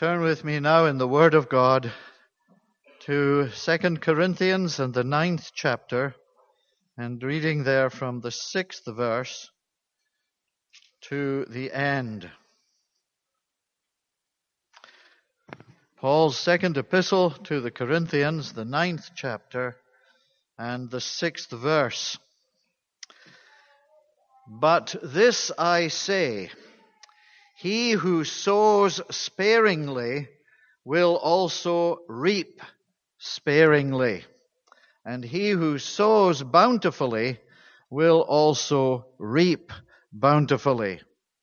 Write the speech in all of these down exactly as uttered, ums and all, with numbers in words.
Turn with me now in the Word of God to Second Corinthians and the ninth chapter, and reading there from the sixth verse to the end. Paul's second epistle to the Corinthians, the ninth chapter, and the sixth verse. But this I say, he who sows sparingly will also reap sparingly, and he who sows bountifully will also reap bountifully.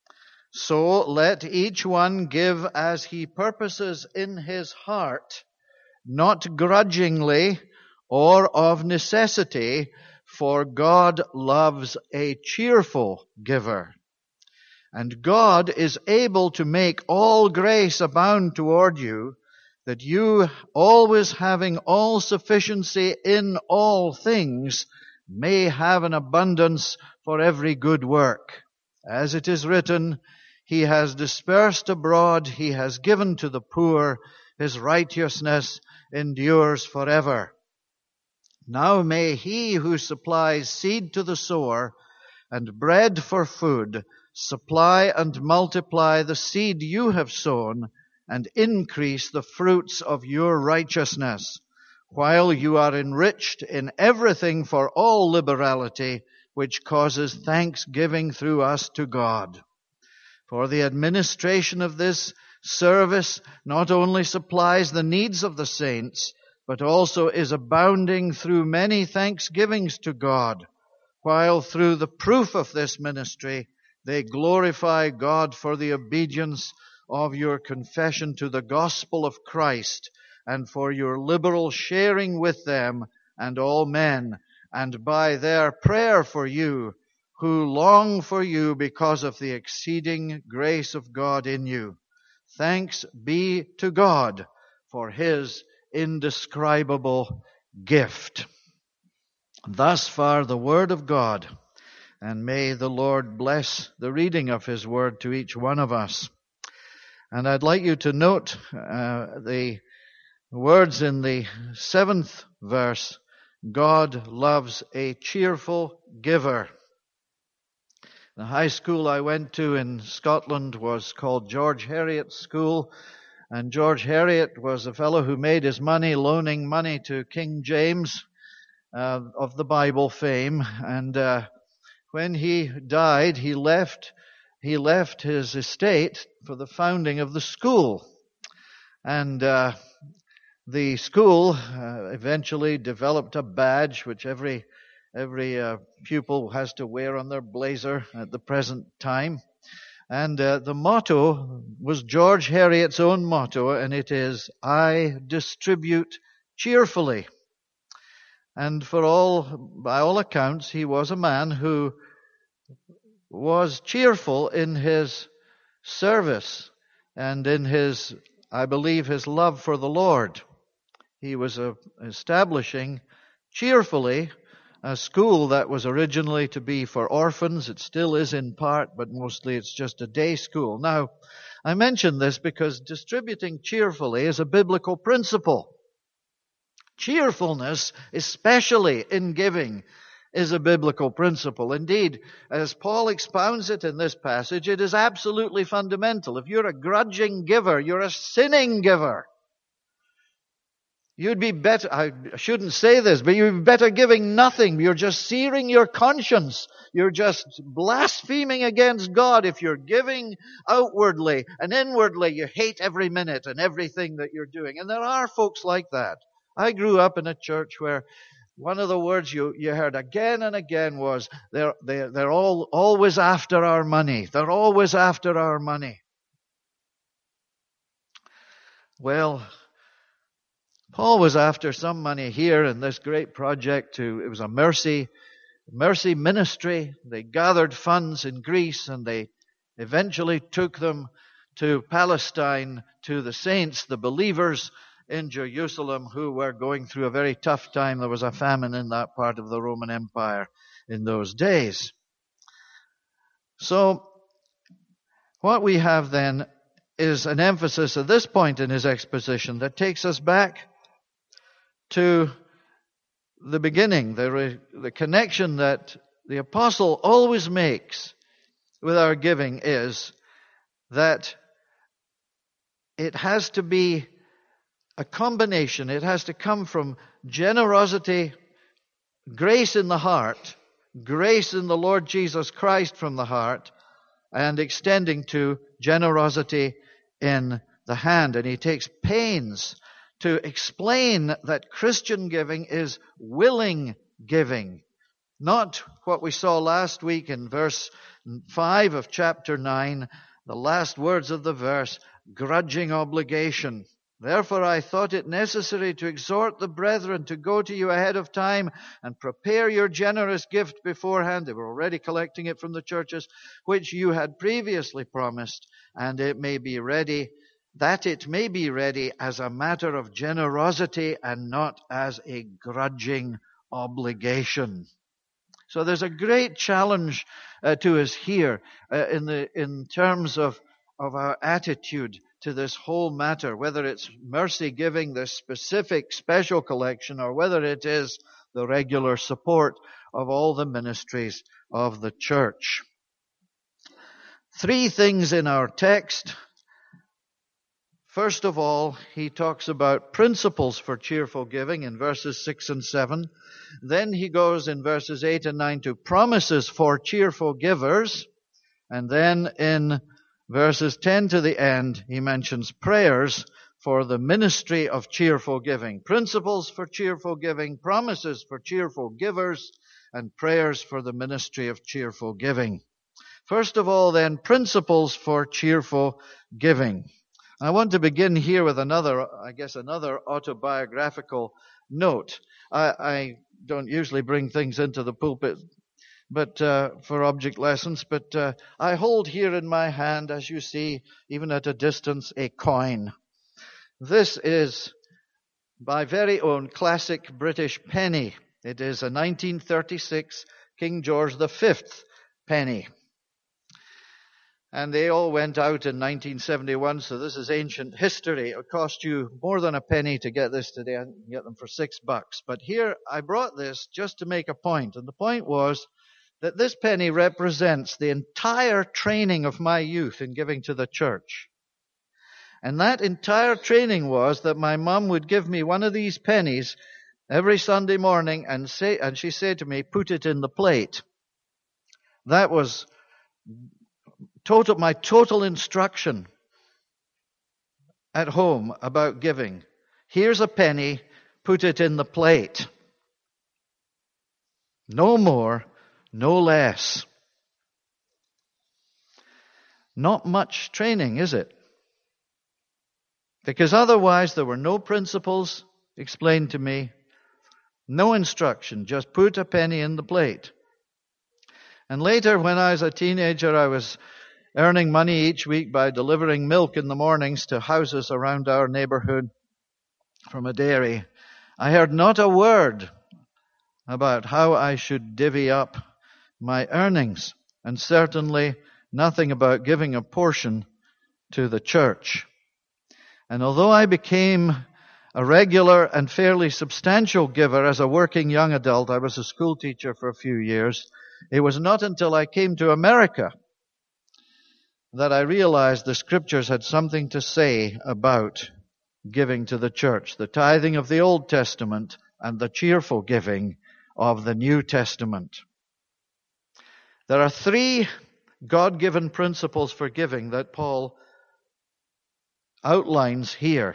So let each one give as he purposes in his heart, not grudgingly or of necessity, for God loves a cheerful giver. And God is able to make all grace abound toward you, that you, always having all sufficiency in all things, may have an abundance for every good work. As it is written, He has dispersed abroad, He has given to the poor, His righteousness endures forever. Now may He who supplies seed to the sower and bread for food supply and multiply the seed you have sown and increase the fruits of your righteousness, while you are enriched in everything for all liberality, which causes thanksgiving through us to God. For the administration of this service not only supplies the needs of the saints, but also is abounding through many thanksgivings to God, while through the proof of this ministry they glorify God for the obedience of your confession to the gospel of Christ, and for your liberal sharing with them and all men, and by their prayer for you, who long for you because of the exceeding grace of God in you. Thanks be to God for His indescribable gift. Thus far the Word of God, and may the Lord bless the reading of His Word to each one of us. And I'd like you to note uh, the words in the seventh verse, God loves a cheerful giver. The high school I went to in Scotland was called George Heriot School, and George Heriot was a fellow who made his money loaning money to King James uh, of the Bible fame, and uh, when he died, he left he left his estate for the founding of the school, and uh, the school uh, eventually developed a badge which every every uh, pupil has to wear on their blazer at the present time. And uh, the motto was George Heriot's own motto, and it is, I distribute cheerfully. And for all, by all accounts, he was a man who was cheerful in his service and in his, I believe, his love for the Lord. He was uh, establishing cheerfully a school that was originally to be for orphans. It still is in part, but mostly it's just a day school. Now, I mention this because distributing cheerfully is a biblical principle. Cheerfulness, especially in giving, is a biblical principle. Indeed, as Paul expounds it in this passage, it is absolutely fundamental. If you're a grudging giver, you're a sinning giver. You'd be better, I shouldn't say this, but you'd be better giving nothing. You're just searing your conscience. You're just blaspheming against God if you're giving outwardly, and inwardly you hate every minute and everything that you're doing. And there are folks like that. I grew up in a church where one of the words you, you heard again and again was, they're, they're, they're all always after our money. They're always after our money. Well, Paul was after some money here in this great project to, it was a mercy, mercy ministry. They gathered funds in Greece and they eventually took them to Palestine, to the saints, the believers in Jerusalem who were going through a very tough time. There was a famine in that part of the Roman Empire in those days. So, what we have then is an emphasis at this point in his exposition that takes us back to the beginning, the, re, the connection that the apostle always makes with our giving is that it has to be a combination. It has to come from generosity, grace in the heart, grace in the Lord Jesus Christ from the heart, and extending to generosity in the hand. And he takes pains to explain that Christian giving is willing giving. Not what we saw last week in verse five of chapter nine, the last words of the verse, grudging obligation. Therefore I thought it necessary to exhort the brethren to go to you ahead of time and prepare your generous gift beforehand. They were already collecting it from the churches, which you had previously promised, and it may be ready, that it may be ready as a matter of generosity and not as a grudging obligation. So there's a great challenge uh, to us here uh, in the in terms of, of our attitude to this whole matter, whether it's mercy giving, this specific special collection, or whether it is the regular support of all the ministries of the church. Three things in our text. First of all, he talks about principles for cheerful giving in verses six and seven. Then he goes in verses eight and nine to promises for cheerful givers. And then in verses ten to the end, he mentions prayers for the ministry of cheerful giving. Principles for cheerful giving, promises for cheerful givers, and prayers for the ministry of cheerful giving. First of all, then, principles for cheerful giving. I want to begin here with another, I guess, another autobiographical note. I, I don't usually bring things into the pulpit, but uh, for object lessons, but uh, I hold here in my hand, as you see, even at a distance, a coin. This is my very own classic British penny. It is a nineteen thirty-six King George the Fifth penny. And they all went out in nineteen seventy-one, so this is ancient history. It would cost you more than a penny to get this today. I can get them for six bucks. But here, I brought this just to make a point. And the point was that this penny represents the entire training of my youth in giving to the church. And that entire training was that my mum would give me one of these pennies every Sunday morning and say, and she said to me, put it in the plate. That was Total, my total instruction at home about giving. Here's a penny, put it in the plate. No more, no less. Not much training, is it? Because otherwise there were no principles explained to me, no instruction, just put a penny in the plate. And later, when I was a teenager, I was earning money each week by delivering milk in the mornings to houses around our neighborhood from a dairy. I heard not a word about how I should divvy up my earnings, and certainly nothing about giving a portion to the church. And although I became a regular and fairly substantial giver as a working young adult, I was a school teacher for a few years, it was not until I came to America that I realized the scriptures had something to say about giving to the church, the tithing of the Old Testament and the cheerful giving of the New Testament. There are three God-given principles for giving that Paul outlines here.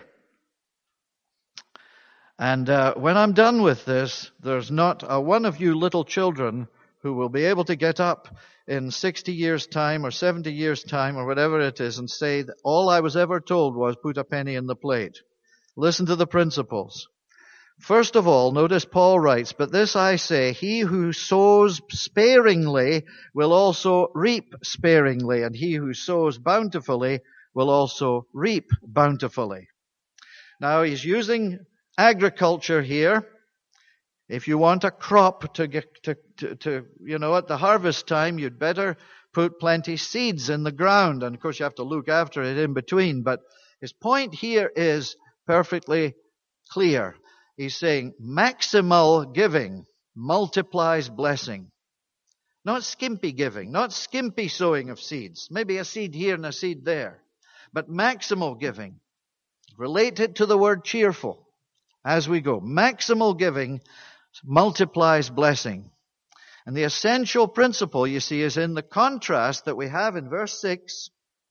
And uh, when I'm done with this, there's not a one of you little children who will be able to get up in sixty years' time or seventy years' time or whatever it is and say that all I was ever told was put a penny in the plate. Listen to the principles. First of all, notice Paul writes, but this I say, he who sows sparingly will also reap sparingly, and he who sows bountifully will also reap bountifully. Now he's using agriculture here. If you want a crop to get to, to, to, you know, at the harvest time, you'd better put plenty seeds in the ground. And of course you have to look after it in between. But his point here is perfectly clear. He's saying maximal giving multiplies blessing. Not skimpy giving, not skimpy sowing of seeds. Maybe a seed here and a seed there. But maximal giving. Relate it to the word cheerful as we go. Maximal giving multiplies blessing. And the essential principle, you see, is in the contrast that we have in verse six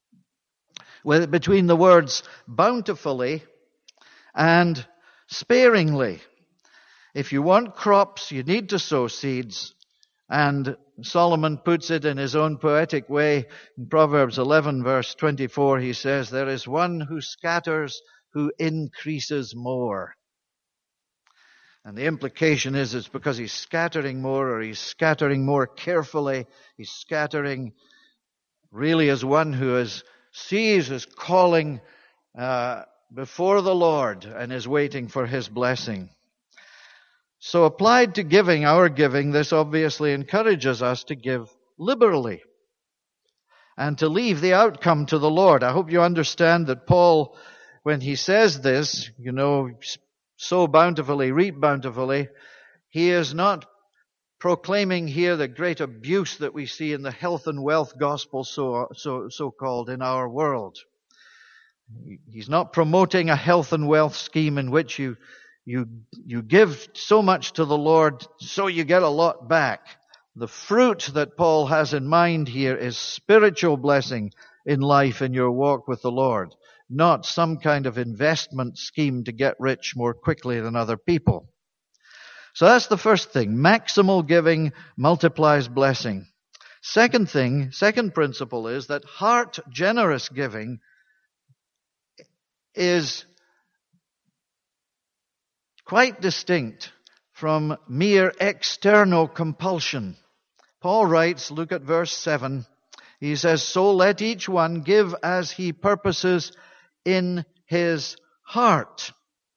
with, between the words bountifully and sparingly. If you want crops, you need to sow seeds. And Solomon puts it in his own poetic way. In Proverbs eleven, verse twenty-four, he says, there is one who scatters, who increases more. And the implication is it's because he's scattering more, or he's scattering more carefully. He's scattering really as one who is, sees his calling uh, before the Lord and is waiting for his blessing. So applied to giving, our giving, this obviously encourages us to give liberally and to leave the outcome to the Lord. I hope you understand that Paul, when he says this, you know, sow bountifully, reap bountifully, he is not proclaiming here the great abuse that we see in the health and wealth gospel, so, so, so called, in our world. He's not promoting a health and wealth scheme in which you You, you give so much to the Lord, so you get a lot back. The fruit that Paul has in mind here is spiritual blessing in life in your walk with the Lord, not some kind of investment scheme to get rich more quickly than other people. So that's the first thing. Maximal giving multiplies blessing. Second thing, second principle is that heart generous giving is quite distinct from mere external compulsion. Paul writes, look at verse seven. He says, so let each one give as he purposes in his heart.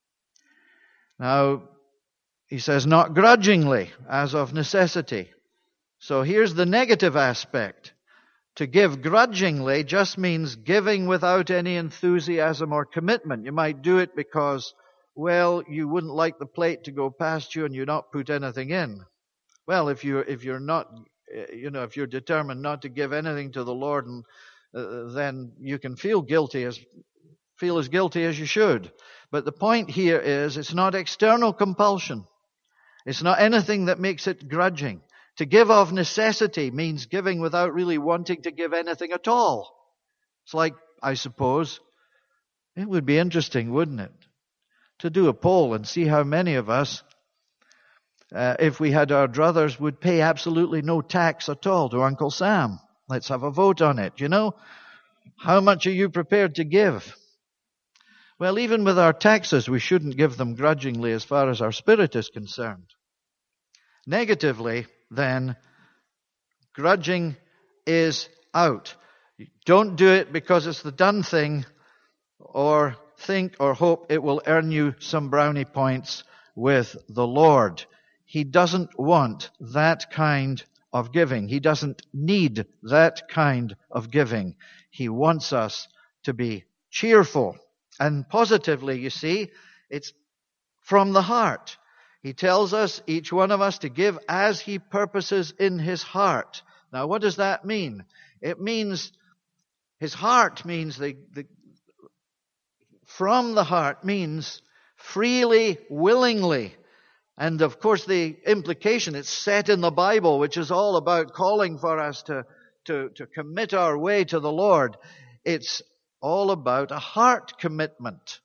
Now, he says, not grudgingly, as of necessity. So here's the negative aspect. To give grudgingly just means giving without any enthusiasm or commitment. You might do it because, well, you wouldn't like the plate to go past you and you not put anything in. Well, if you're, if you're not, you know, if you're determined not to give anything to the Lord, and, uh, then you can feel guilty as, feel as guilty as you should. But the point here is it's not external compulsion. It's not anything that makes it grudging. To give of necessity means giving without really wanting to give anything at all. It's like, I suppose, it would be interesting, wouldn't it, to do a poll and see how many of us, uh, if we had our druthers, would pay absolutely no tax at all to Uncle Sam. Let's have a vote on it. You know, how much are you prepared to give? Well, even with our taxes, we shouldn't give them grudgingly as far as our spirit is concerned. Negatively, then, grudging is out. Don't do it because it's the done thing, or think or hope it will earn you some brownie points with the Lord. He doesn't want that kind of giving. He doesn't need that kind of giving. He wants us to be cheerful. And positively, you see, it's from the heart. He tells us, each one of us, to give as he purposes in his heart. Now, what does that mean? It means, his heart means, the, the from the heart means freely, willingly. And of course the implication, it's set in the Bible, which is all about calling for us to, to, to commit our way to the Lord. It's all about a heart commitment.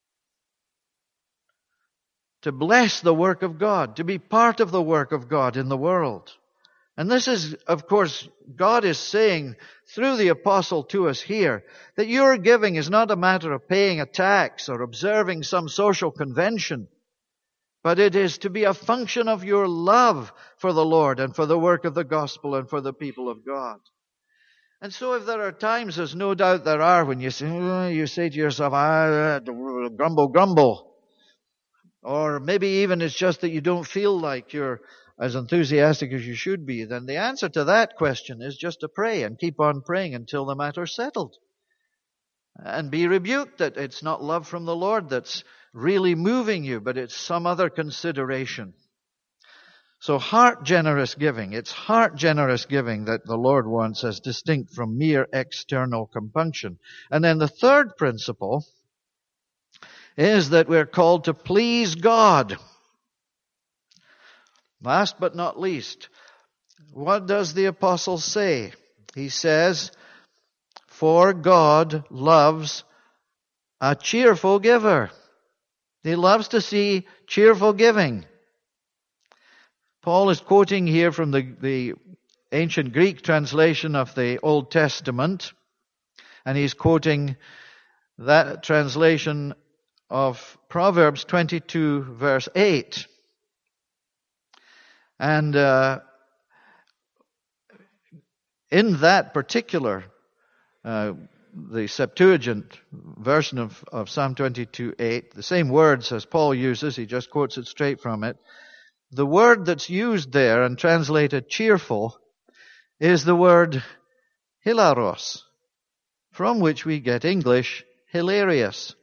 To bless the work of God, to be part of the work of God in the world. And this is, of course, God is saying through the apostle to us here that your giving is not a matter of paying a tax or observing some social convention, but it is to be a function of your love for the Lord and for the work of the gospel and for the people of God. And so if there are times, there's no doubt there are, when you say, oh, you say to yourself, ah, grumble, grumble. Or maybe even it's just that you don't feel like you're as enthusiastic as you should be, then the answer to that question is just to pray and keep on praying until the matter's settled. And be rebuked that it's not love from the Lord that's really moving you, but it's some other consideration. So heart generous giving, it's heart generous giving that the Lord wants as distinct from mere external compunction. And then the third principle is that we're called to please God. Last but not least, what does the apostle say? He says, for God loves a cheerful giver. He loves to see cheerful giving. Paul is quoting here from the, the ancient Greek translation of the Old Testament, and he's quoting that translation of Proverbs twenty-two, verse eight. And uh, in that particular, uh, the Septuagint version of, of Psalm twenty-two, eight, the same words as Paul uses, he just quotes it straight from it. The word that's used there and translated cheerful is the word hilaros, from which we get English hilarious.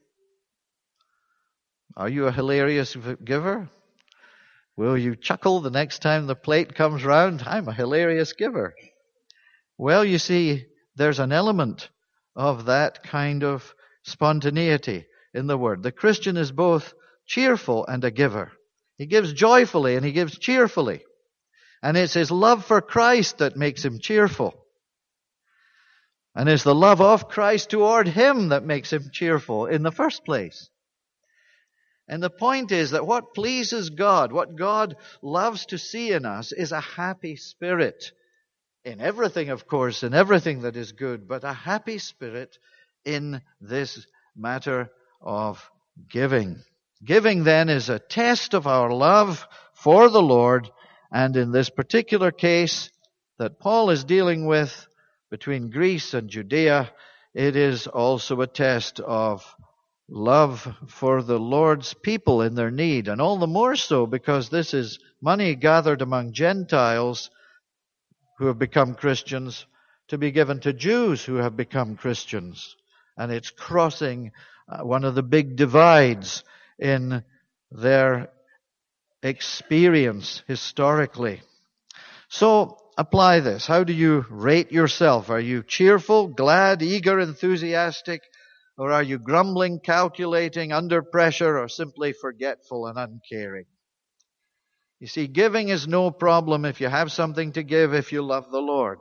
Are you a hilarious giver? Will you chuckle the next time the plate comes round? I'm a hilarious giver. Well, you see, there's an element of that kind of spontaneity in the word. The Christian is both cheerful and a giver. He gives joyfully and he gives cheerfully. And it's his love for Christ that makes him cheerful. And it's the love of Christ toward him that makes him cheerful in the first place. And the point is that what pleases God, what God loves to see in us, is a happy spirit. In everything, of course, in everything that is good, but a happy spirit in this matter of giving. Giving, then, is a test of our love for the Lord, and in this particular case that Paul is dealing with between Greece and Judea, it is also a test of love for the Lord's people in their need, and all the more so because this is money gathered among Gentiles who have become Christians to be given to Jews who have become Christians. And it's crossing uh, one of the big divides in their experience historically. So, apply this. How do you rate yourself? Are you cheerful, glad, eager, enthusiastic? Or are you grumbling, calculating, under pressure, or simply forgetful and uncaring? You see, giving is no problem if you have something to give, if you love the Lord.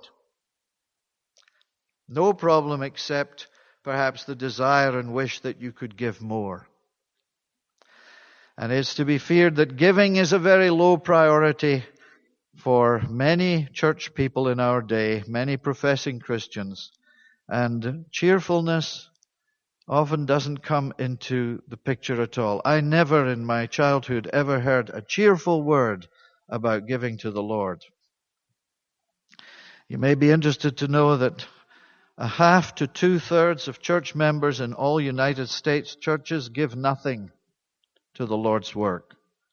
No problem except perhaps the desire and wish that you could give more. And it's to be feared that giving is a very low priority for many church people in our day, many professing Christians. And cheerfulness often doesn't come into the picture at all. I never in my childhood ever heard a cheerful word about giving to the Lord. You may be interested to know that a half to two-thirds of church members in all United States churches give nothing to the Lord's work.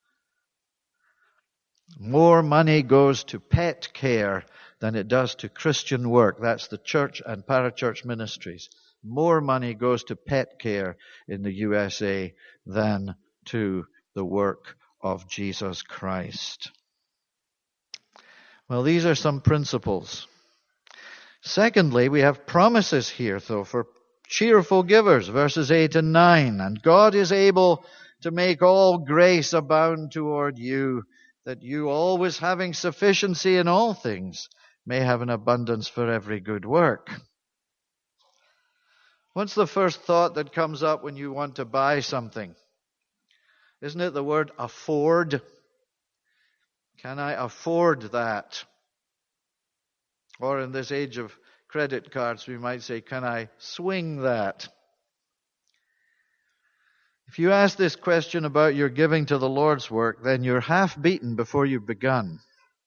More money goes to pet care than it does to Christian work. That's the church and parachurch ministries. More money goes to pet care in the U S A than to the work of Jesus Christ. Well, these are some principles. Secondly, we have promises here, though, for cheerful givers, verses eight and nine. And God is able to make all grace abound toward you, that you, always having sufficiency in all things, may have an abundance for every good work. What's the first thought that comes up when you want to buy something? Isn't it the word afford? Can I afford that? Or in this age of credit cards, we might say, can I swing that? If you ask this question about your giving to the Lord's work, then you're half beaten before you've begun.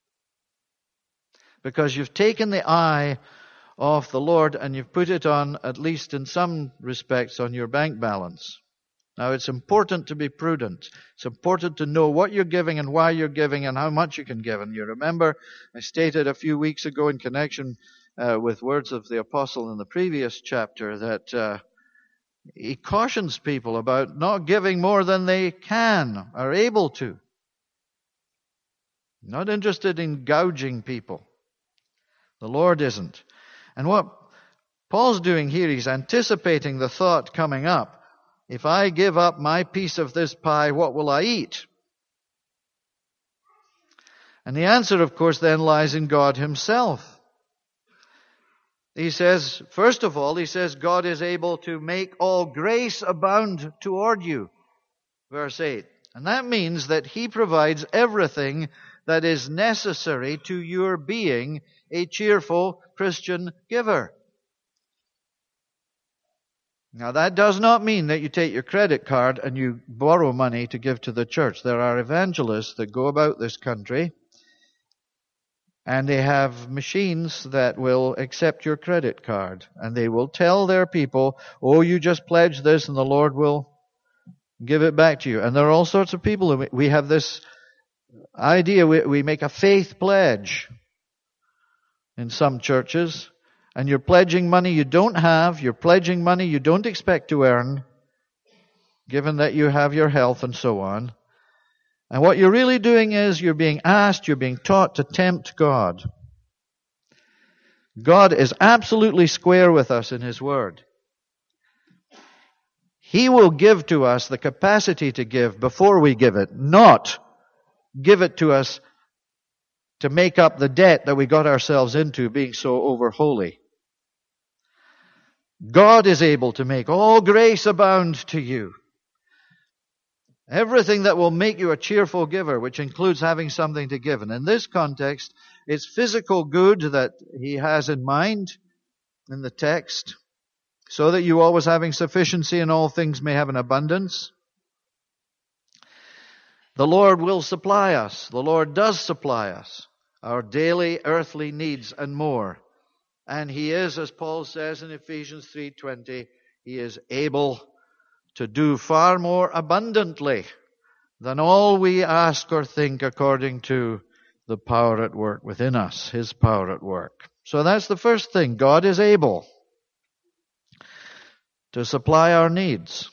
Because you've taken the eye off the Lord and you've put it on, at least in some respects, on your bank balance. Now, it's important to be prudent. It's important to know what you're giving and why you're giving and how much you can give. And you remember I stated a few weeks ago in connection uh, with words of the apostle in the previous chapter that uh, he cautions people about not giving more than they can, are able to. Not interested in gouging people. The Lord isn't. And what Paul's doing here, he's anticipating the thought coming up. If I give up my piece of this pie, what will I eat? And the answer, of course, then lies in God himself. He says, first of all, he says, God is able to make all grace abound toward you. Verse eight. And that means that he provides everything that is necessary to your being a cheerful Christian giver. Now, that does not mean that you take your credit card and you borrow money to give to the church. There are evangelists that go about this country, and they have machines that will accept your credit card. And they will tell their people, oh, you just pledge this and the Lord will give it back to you. And there are all sorts of people. We have this idea, we, we make a faith pledge in some churches. And you're pledging money you don't have. You're pledging money you don't expect to earn, given that you have your health and so on. And what you're really doing is you're being asked, you're being taught to tempt God. God is absolutely square with us in His Word. He will give to us the capacity to give before we give it, not give it to us to make up the debt that we got ourselves into being so over holy. God is able to make all grace abound to you. Everything that will make you a cheerful giver, which includes having something to give. And in this context, it's physical good that he has in mind in the text, so that you always having sufficiency in all things may have an abundance. The Lord will supply us. The Lord does supply us our daily earthly needs and more. And He is, as Paul says in Ephesians three twenty, He is able to do far more abundantly than all we ask or think, according to the power at work within us, His power at work. So that's the first thing. God is able to supply our needs.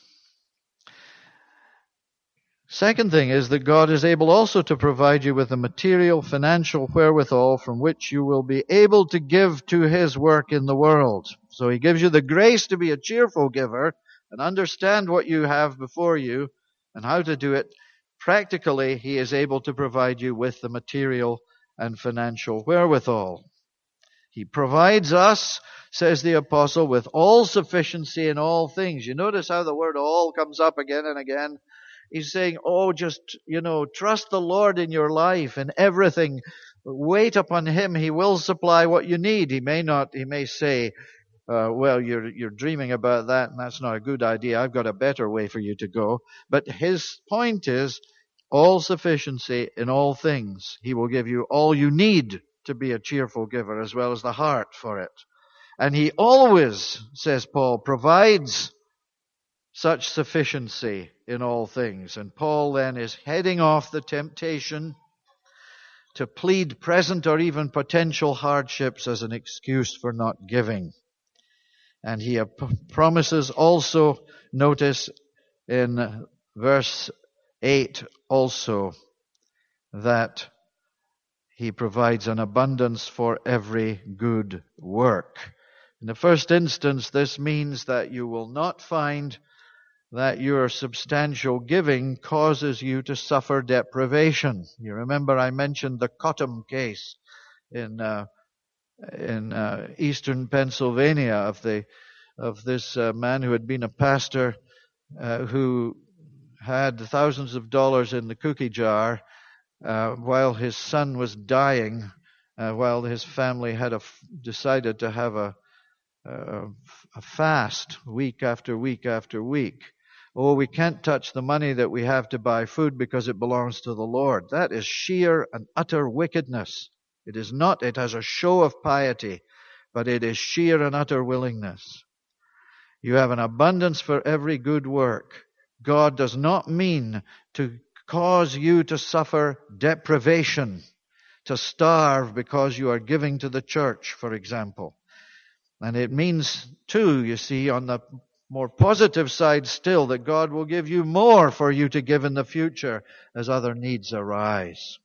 Second thing is that God is able also to provide you with the material, financial wherewithal from which you will be able to give to His work in the world. So He gives you the grace to be a cheerful giver and understand what you have before you and how to do it. Practically, He is able to provide you with the material and financial wherewithal. He provides us, says the apostle, with all sufficiency in all things. You notice how the word all comes up again and again. He's saying, oh, just, you know, trust the Lord in your life and everything. Wait upon Him. He will supply what you need. He may not, He may say, uh, well, you're, you're dreaming about that and that's not a good idea. I've got a better way for you to go. But His point is all sufficiency in all things. He will give you all you need to be a cheerful giver as well as the heart for it. And He always, says Paul, provides such sufficiency in all things. And Paul then is heading off the temptation to plead present or even potential hardships as an excuse for not giving. And he promises also, notice in verse eight also, that he provides an abundance for every good work. In the first instance, this means that you will not find that your substantial giving causes you to suffer deprivation. You remember I mentioned the Cottam case in uh, in uh, eastern Pennsylvania of the of this uh, man who had been a pastor uh, who had thousands of dollars in the cookie jar uh, while his son was dying, uh, while his family had a, decided to have a, a, a fast week after week after week. Oh, we can't touch the money that we have to buy food because it belongs to the Lord. That is sheer and utter wickedness. It is not, it has a show of piety, but it is sheer and utter willingness. You have an abundance for every good work. God does not mean to cause you to suffer deprivation, to starve because you are giving to the church, for example. And it means, too, you see, on the more positive side still, that God will give you more for you to give in the future as other needs arise.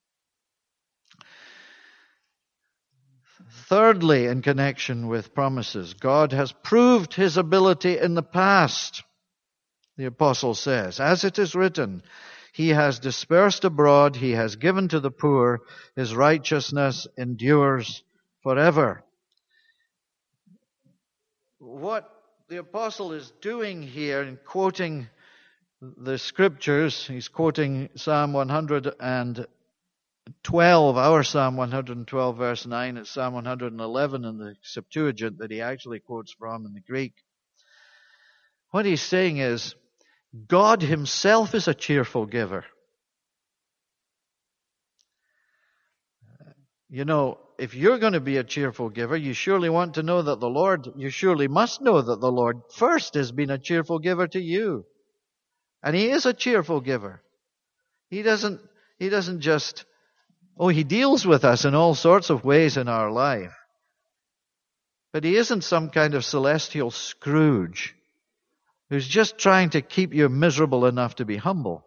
Thirdly, in connection with promises, God has proved His ability in the past. The apostle says, as it is written, He has dispersed abroad, He has given to the poor, His righteousness endures forever. What the apostle is doing here in quoting the scriptures, he's quoting Psalm one hundred twelve, our Psalm one hundred twelve verse nine, it's Psalm one hundred eleven in the Septuagint that he actually quotes from in the Greek. What he's saying is, God Himself is a cheerful giver. You know, if you're going to be a cheerful giver, you surely want to know that the Lord, you surely must know that the Lord first has been a cheerful giver to you. And He is a cheerful giver. He doesn't, He doesn't just, oh, He deals with us in all sorts of ways in our life. But He isn't some kind of celestial Scrooge who's just trying to keep you miserable enough to be humble.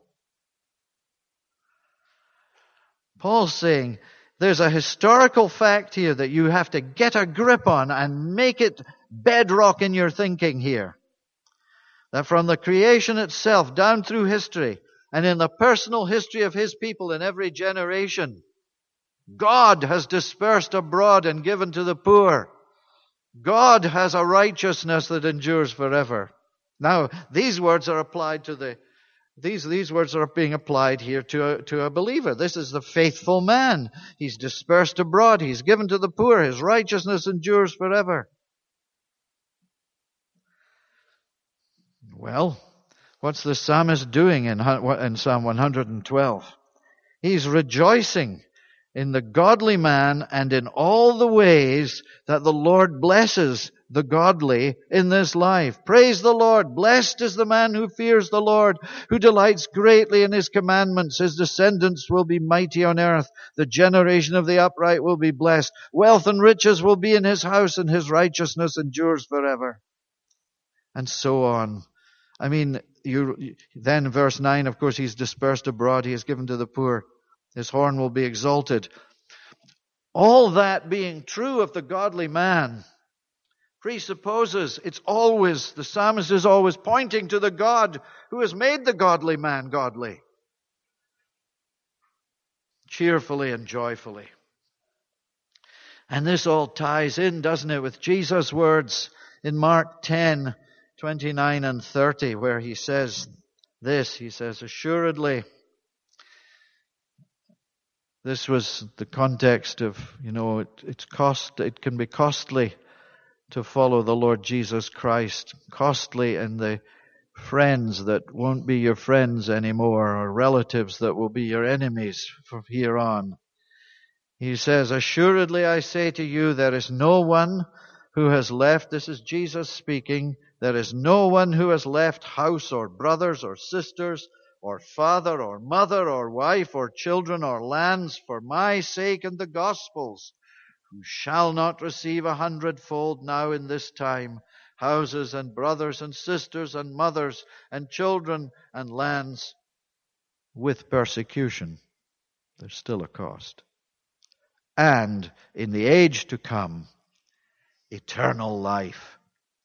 Paul's saying, there's a historical fact here that you have to get a grip on and make it bedrock in your thinking here. That from the creation itself down through history and in the personal history of His people in every generation, God has dispersed abroad and given to the poor. God has a righteousness that endures forever. Now, these words are applied to the These, these words are being applied here to a, to a believer. This is the faithful man. He's dispersed abroad. He's given to the poor. His righteousness endures forever. Well, what's the psalmist doing in, in Psalm one hundred twelve? He's rejoicing in the godly man and in all the ways that the Lord blesses the godly in this life. Praise the Lord. Blessed is the man who fears the Lord, who delights greatly in His commandments. His descendants will be mighty on earth. The generation of the upright will be blessed. Wealth and riches will be in his house, and His righteousness endures forever. And so on. I mean, you, then verse nine, of course, He's dispersed abroad. He is given to the poor. His horn will be exalted. All that being true of the godly man presupposes it's always, the psalmist is always pointing to the God who has made the godly man godly. Cheerfully and joyfully. And this all ties in, doesn't it, with Jesus' words in Mark ten, twenty-nine and thirty, where He says this, He says, assuredly, this was the context of, you know, it, it's cost, it can be costly to follow the Lord Jesus Christ, costly in the friends that won't be your friends anymore, or relatives that will be your enemies from here on. He says, assuredly I say to you, there is no one who has left, this is Jesus speaking, there is no one who has left house or brothers or sisters or father or mother or wife or children or lands for my sake and the gospel's, who shall not receive a hundredfold now in this time, houses and brothers and sisters and mothers and children and lands with persecution. There's still a cost. And in the age to come, eternal life.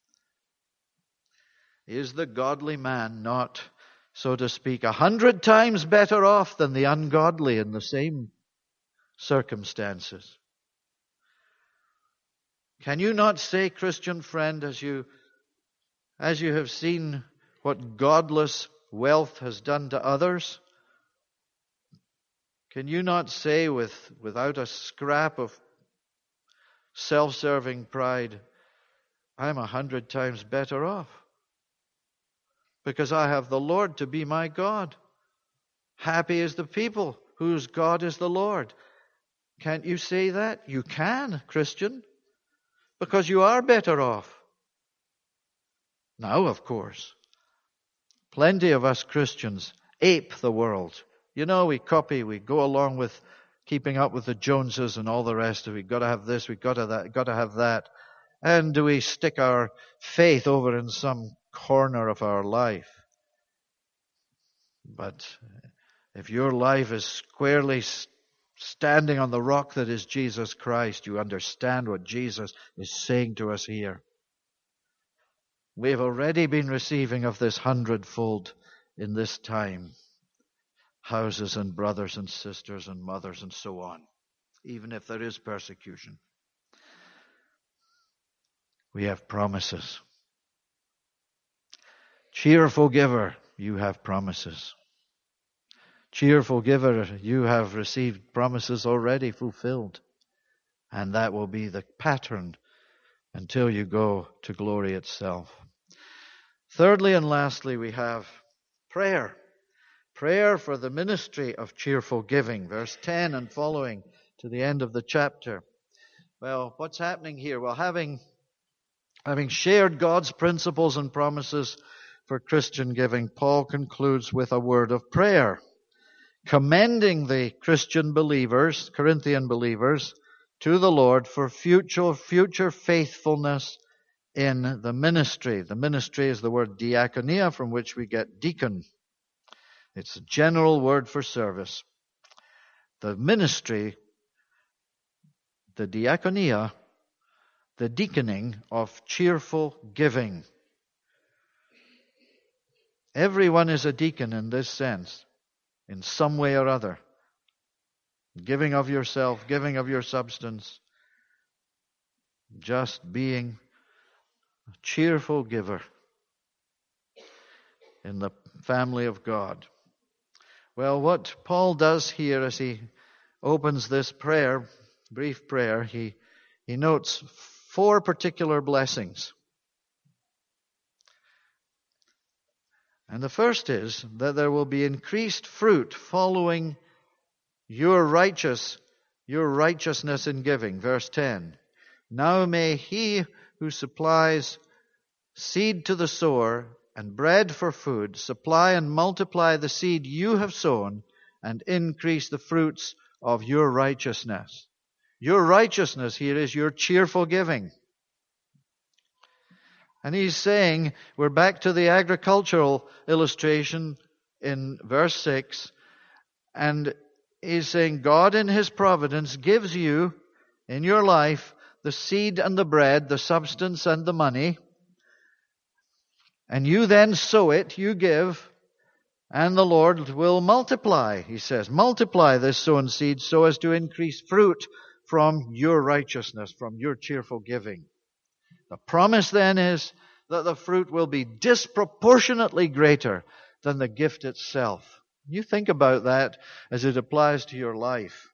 Is the godly man not, so to speak, a hundred times better off than the ungodly in the same circumstances? Can you not say, Christian friend, as you, as you have seen what godless wealth has done to others, can you not say with, without a scrap of self-serving pride, I'm a hundred times better off because I have the Lord to be my God. Happy is the people whose God is the Lord. Can't you say that? You can, Christian. Because you are better off. Now, of course, Plenty of us Christians ape the world. You know, we copy, we go along with keeping up with the Joneses and all the rest of it. We've got to have this, we've got to that, got to have that. And do we stick our faith over in some corner of our life? But if your life is squarely standing on the rock that is Jesus Christ, you understand what Jesus is saying to us here. We've already been receiving of this hundredfold in this time. Houses and brothers and sisters and mothers and so on. Even if there is persecution. We have promises. Cheerful giver, you have promises. Cheerful giver, you have received promises already fulfilled. And that will be the pattern until you go to glory itself. Thirdly and lastly, we have prayer. Prayer for the ministry of cheerful giving. Verse ten and following to the end of the chapter. Well, what's happening here? Well, having, having shared God's principles and promises for Christian giving, Paul concludes with a word of prayer, commending the Christian believers, Corinthian believers, to the Lord for future, future faithfulness in the ministry. The ministry is the word diakonia, from which we get deacon. It's a general word for service. The ministry, the diakonia, the deaconing of cheerful giving. Everyone is a deacon in this sense, in some way or other. Giving of yourself, giving of your substance, just being a cheerful giver in the family of God. Well, what Paul does here as he opens this prayer, brief prayer, he, he notes four particular blessings. And the first is that there will be increased fruit following your righteous, your righteousness in giving. Verse ten. Now may he who supplies seed to the sower and bread for food supply and multiply the seed you have sown and increase the fruits of your righteousness. Your righteousness here is your cheerful giving. And he's saying, we're back to the agricultural illustration in verse six, and he's saying God in His providence gives you in your life the seed and the bread, the substance and the money, and you then sow it, you give, and the Lord will multiply, he says. Multiply this sown seed so as to increase fruit from your righteousness, from your cheerful giving. The promise then is that the fruit will be disproportionately greater than the gift itself. You think about that as it applies to your life.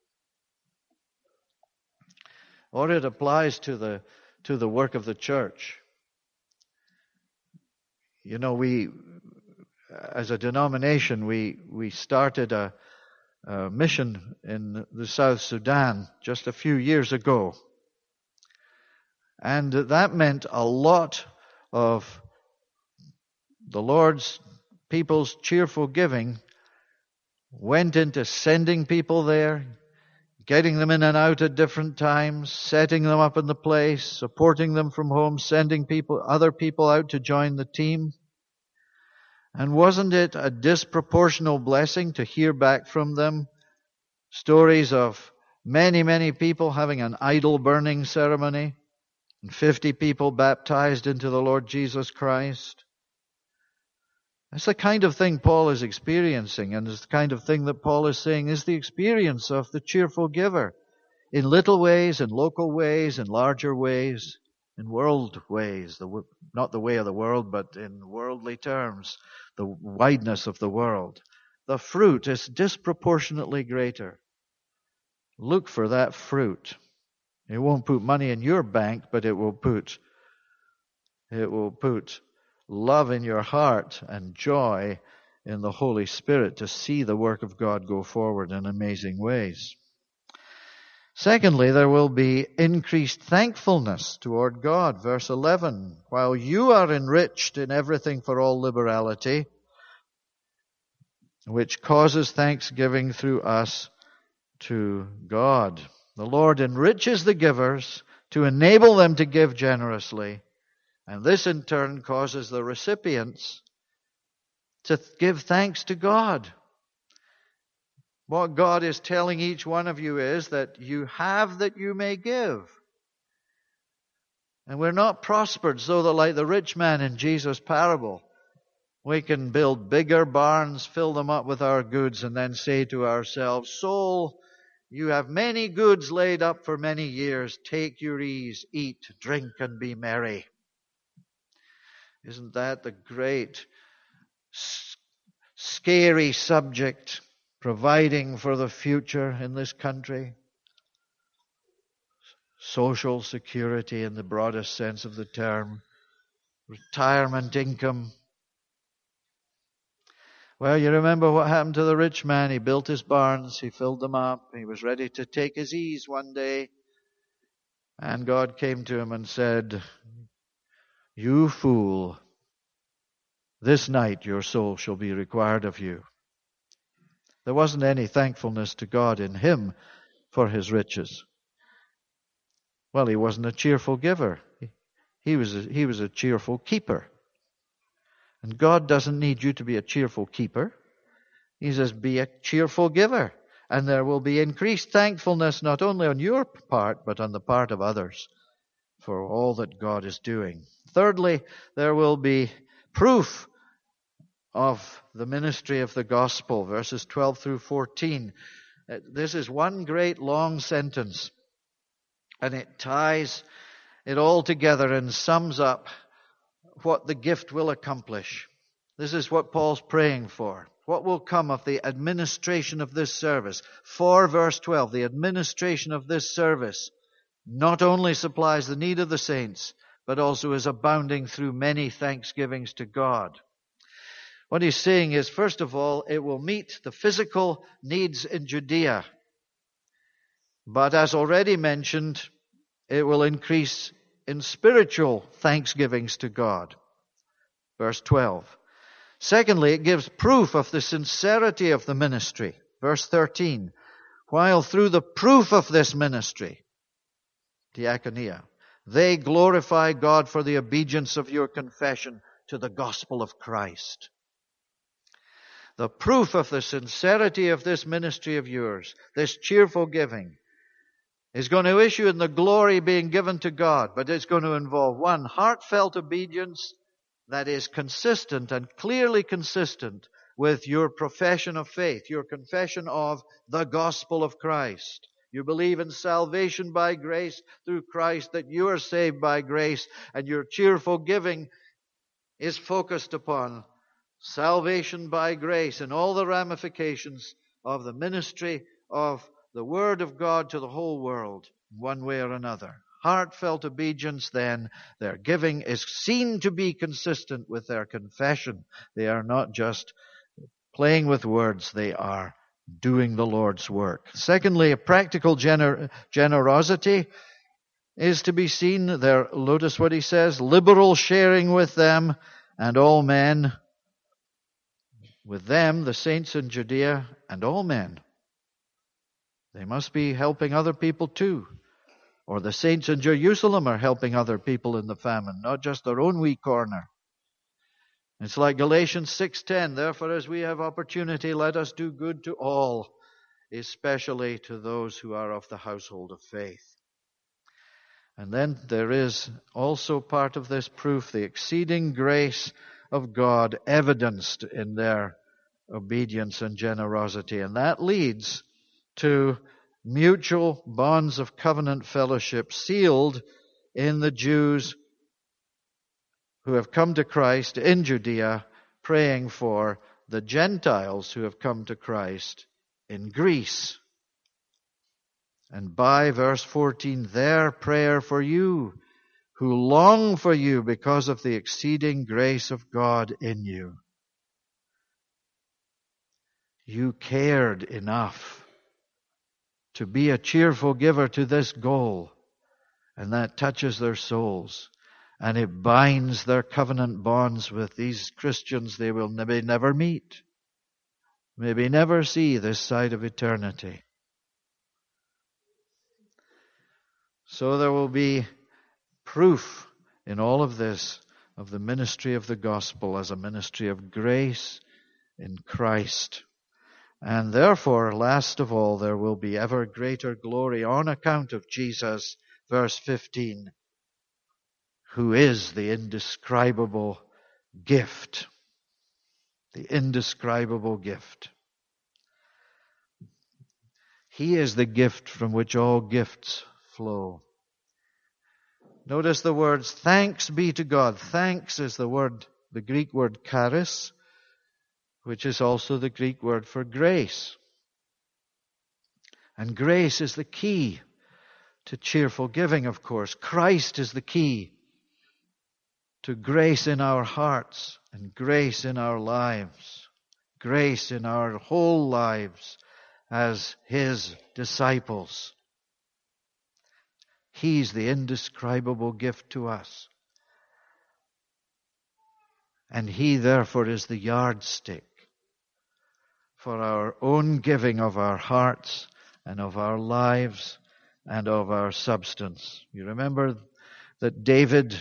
Or it applies to the to the work of the church. You know, we, as a denomination, we, we started a, a mission in the South Sudan just a few years ago. And that meant a lot of the Lord's people's cheerful giving went into sending people there, getting them in and out at different times, setting them up in the place, supporting them from home, sending people, other people out to join the team. And wasn't it a disproportional blessing to hear back from them stories of many, many people having an idol burning ceremony and fifty people baptized into the Lord Jesus Christ? That's the kind of thing Paul is experiencing, and it's the kind of thing that Paul is saying is the experience of the cheerful giver. In little ways, in local ways, in larger ways, in world ways. The, not the way of the world, but in worldly terms, the wideness of the world. The fruit is disproportionately greater. Look for that fruit. It won't put money in your bank, but it will put, it will put love in your heart and joy in the Holy Spirit to see the work of God go forward in amazing ways. Secondly, there will be increased thankfulness toward God. Verse eleven, while you are enriched in everything for all liberality, which causes thanksgiving through us to God. The Lord enriches the givers to enable them to give generously, and this in turn causes the recipients to give thanks to God. What God is telling each one of you is that you have that you may give. And we're not prospered so that, like the rich man in Jesus' parable, we can build bigger barns, fill them up with our goods, and then say to ourselves, "Soul, you have many goods laid up for many years. Take your ease, eat, drink, and be merry." Isn't that the great, scary subject, providing for the future in this country? Social security in the broadest sense of the term. Retirement income. Well, you remember what happened to the rich man. He built his barns, he filled them up, he was ready to take his ease one day. And God came to him and said, "You fool, this night your soul shall be required of you." There wasn't any thankfulness to God in him for his riches. Well, he wasn't a cheerful giver. He was a, he was a cheerful keeper. And God doesn't need you to be a cheerful keeper. He says, be a cheerful giver. And there will be increased thankfulness not only on your part, but on the part of others for all that God is doing. Thirdly, there will be proof of the ministry of the gospel, verses twelve through fourteen. This is one great long sentence, and it ties it all together and sums up what the gift will accomplish. This is what Paul's praying for. What will come of the administration of this service? For verse twelve, the administration of this service not only supplies the need of the saints, but also is abounding through many thanksgivings to God. What he's saying is, first of all, it will meet the physical needs in Judea. But as already mentioned, it will increase in spiritual thanksgivings to God. Verse twelve. Secondly, it gives proof of the sincerity of the ministry. Verse thirteen. While through the proof of this ministry, diakonia, they glorify God for the obedience of your confession to the gospel of Christ. The proof of the sincerity of this ministry of yours, this cheerful giving, is going to issue in the glory being given to God, but it's going to involve, one, heartfelt obedience that is consistent and clearly consistent with your profession of faith, your confession of the gospel of Christ. You believe in salvation by grace through Christ, that you are saved by grace, and your cheerful giving is focused upon salvation by grace and all the ramifications of the ministry of the Word of God to the whole world, one way or another. Heartfelt obedience, then, their giving is seen to be consistent with their confession. They are not just playing with words, they are doing the Lord's work. Secondly, a practical gener- generosity is to be seen. There, notice what he says, liberal sharing with them and all men, with them, the saints in Judea, and all men. They must be helping other people too. Or the saints in Jerusalem are helping other people in the famine, not just their own wee corner. It's like Galatians six ten, therefore as we have opportunity, let us do good to all, especially to those who are of the household of faith. And then there is also part of this proof, the exceeding grace of God evidenced in their obedience and generosity. And that leads to mutual bonds of covenant fellowship sealed in the Jews who have come to Christ in Judea, praying for the Gentiles who have come to Christ in Greece. And by verse fourteen, their prayer for you, who long for you because of the exceeding grace of God in you. You cared enough to be a cheerful giver to this goal, and that touches their souls, and it binds their covenant bonds with these Christians they will never, never meet. maybe never see this side of eternity. So there will be proof in all of this of the ministry of the gospel as a ministry of grace in Christ. And therefore, last of all, there will be ever greater glory on account of Jesus, verse fifteen, who is the indescribable gift. The indescribable gift. He is the gift from which all gifts flow. Notice the words, thanks be to God. Thanks is the word, the Greek word charis, which is also the Greek word for grace. And grace is the key to cheerful giving, of course. Christ is the key to grace in our hearts and grace in our lives. Grace in our whole lives as His disciples. He's the indescribable gift to us. And He, therefore, is the yardstick for our own giving of our hearts and of our lives and of our substance. You remember that David,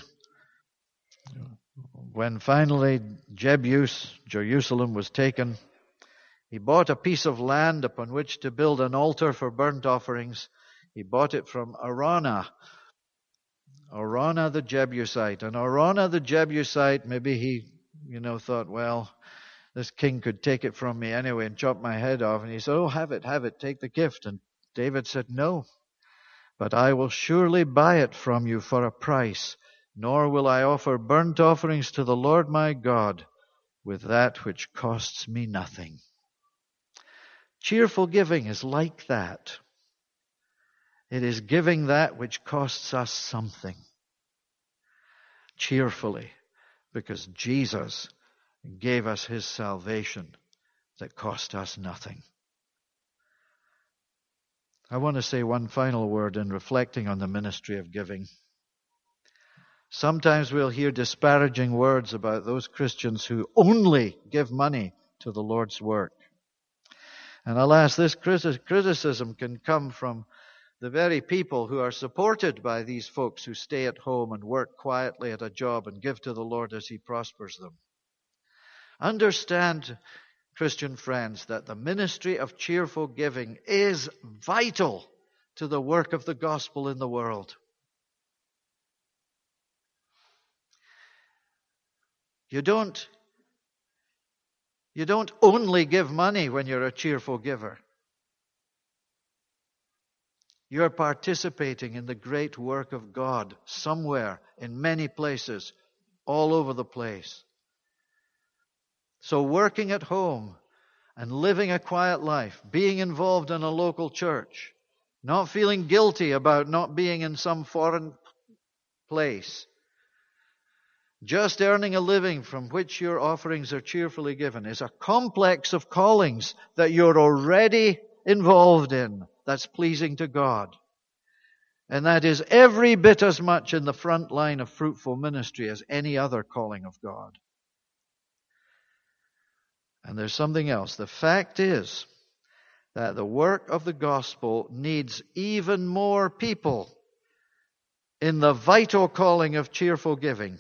when finally Jebus, Jerusalem, was taken, he bought a piece of land upon which to build an altar for burnt offerings. He bought it from Araunah, Araunah the Jebusite. And Araunah the Jebusite, maybe he, you know, thought, well, this king could take it from me anyway and chop my head off. And he said, oh, have it, have it, take the gift. And David said, no, but I will surely buy it from you for a price, nor will I offer burnt offerings to the Lord my God with that which costs me nothing. Cheerful giving is like that. It is giving that which costs us something. Cheerfully, because Jesus gave us His salvation that cost us nothing. I want to say one final word in reflecting on the ministry of giving. Sometimes we'll hear disparaging words about those Christians who only give money to the Lord's work. And alas, this criticism can come from the very people who are supported by these folks who stay at home and work quietly at a job and give to the Lord as He prospers them. Understand, Christian friends, that the ministry of cheerful giving is vital to the work of the gospel in the world. You don't, you don't only give money when you're a cheerful giver. You're participating in the great work of God somewhere, in many places, all over the place. So working at home and living a quiet life, being involved in a local church, not feeling guilty about not being in some foreign place, just earning a living from which your offerings are cheerfully given is a complex of callings that you're already involved in that's pleasing to God. And that is every bit as much in the front line of fruitful ministry as any other calling of God. And there's something else. The fact is that the work of the gospel needs even more people in the vital calling of cheerful giving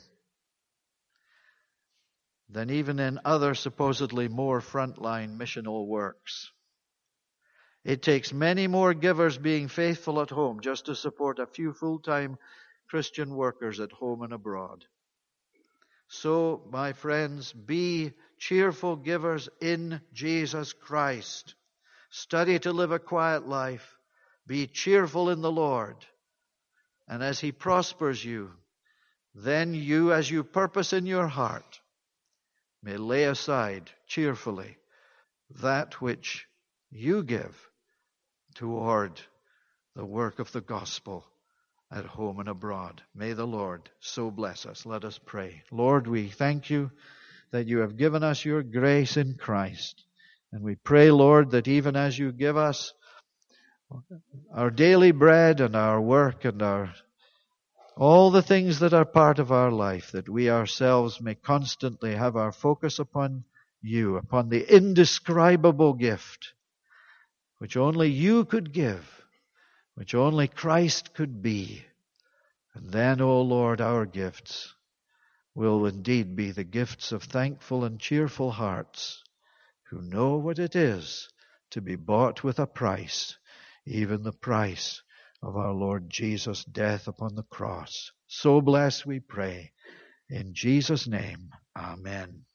than even in other supposedly more frontline missional works. It takes many more givers being faithful at home just to support a few full-time Christian workers at home and abroad. So, my friends, be cheerful givers in Jesus Christ. Study to live a quiet life. Be cheerful in the Lord. And as He prospers you, then you, as you purpose in your heart, may lay aside cheerfully that which you give toward the work of the gospel at home and abroad. May the Lord so bless us. Let us pray. Lord, we thank You that You have given us Your grace in Christ. And we pray, Lord, that even as You give us our daily bread and our work and our all the things that are part of our life, that we ourselves may constantly have our focus upon you, upon the indescribable gift which only you could give, which only Christ could be. And then, O Lord, our gifts will indeed be the gifts of thankful and cheerful hearts who know what it is to be bought with a price, even the price of our Lord Jesus' death upon the cross. So bless, we pray. In Jesus' name, amen.